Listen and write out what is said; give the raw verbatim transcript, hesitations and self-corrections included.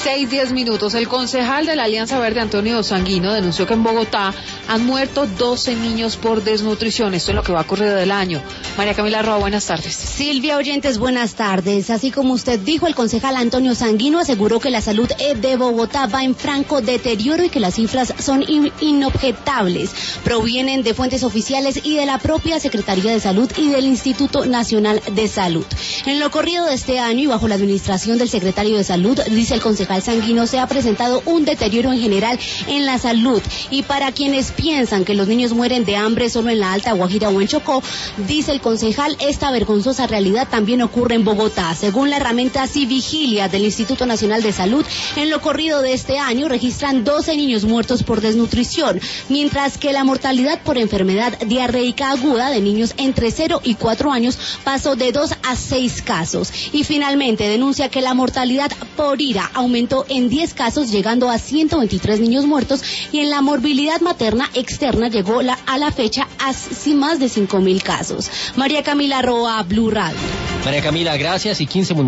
Seis, diez minutos. El concejal de la Alianza Verde, Antonio Sanguino, denunció que en Bogotá han muerto doce niños por desnutrición. Esto es lo que va a correr del año. María Camila Roa, buenas tardes. Silvia Oyentes, buenas tardes. Así como usted dijo, el concejal Antonio Sanguino aseguró que la salud de Bogotá va en franco deterioro y que las cifras son in- inobjetables. Provienen de fuentes oficiales y de la propia Secretaría de Salud y del Instituto Nacional de Salud. En lo corrido de este año y bajo la administración del secretario de Salud, dice el concejal Sanguino, se ha presentado un deterioro en general en la salud. Y para quienes piensan que los niños mueren de hambre solo en la Alta Guajira o en Chocó, dice el concejal, esta vergonzosa realidad también ocurre en Bogotá. Según la herramienta Civigilia del Instituto Nacional de Salud, en lo corrido de este año registran doce niños muertos por desnutrición, mientras que la mortalidad por enfermedad diarreica aguda de niños entre cero y cuatro años pasó de dos a seis casos. Y finalmente denuncia que la mortalidad por ira aumentó en diez casos, llegando a ciento veintitrés niños muertos, y en la morbilidad materna externa llegó la, a la fecha a más de cinco mil casos. María Camila Roa, Blue Radio. María Camila, gracias. Y quince